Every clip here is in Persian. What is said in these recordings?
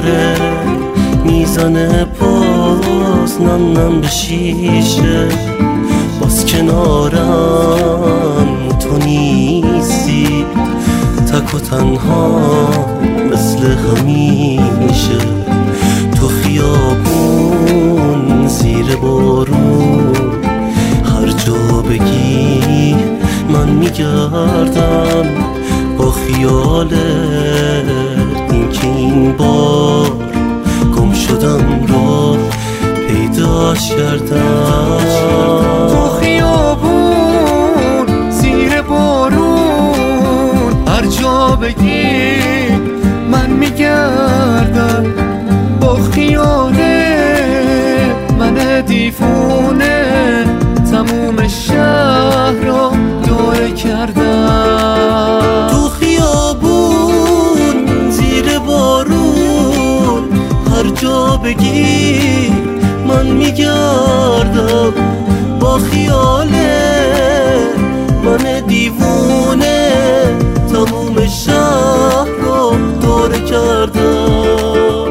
داره میزنه باز نم به شیشه، باز کنارم تو نیستی، تک و تنها مثل همیشه، تو خیابون زیر بارون هر جا بگی من میگردم با خیالت، این که این بار گم شدم را پیداش کردم. تو خیابون زیر بارون هر جا بگی من میگردم با خیالت، من دیوونه تموم شهر را دوره کردم. تو خیابون زیر بارون هر جا بگی من میگردم با خیالت، من دیوونه تموم شهر را دوره کردم.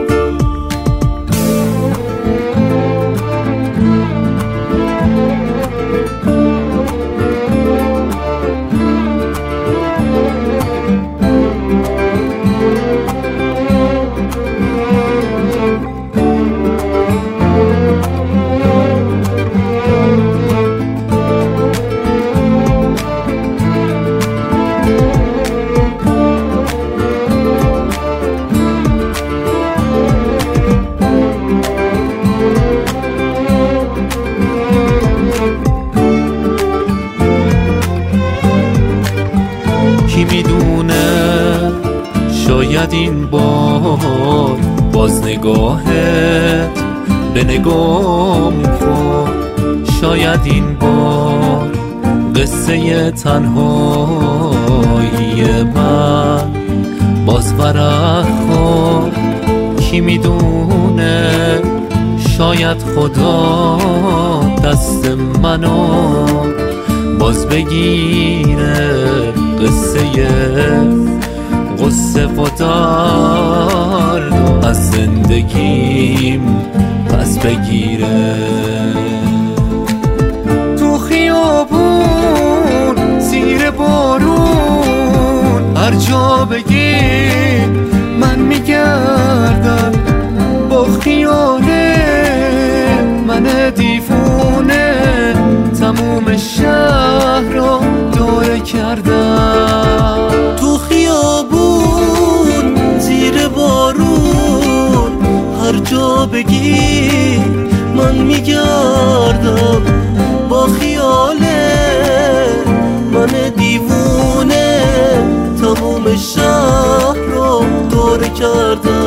کی میدونه شاید این بار باز نگاهت به نگام خورد، شاید این بار قصه تنهایی من باز ورق خورد. کی میدونه شاید خدا دست منو باز بگیره، قصه و درد از زندگیم پس بگیره. تو خیابون زیر بارون هر جا بگی من میگردم با خیالت، من دیوونه تموم شهر را دوره کردم. تو خیابون زیر بارون هر جا بگی من میگردم با خیالت، من دیوونه تموم شهر را دوره کردم.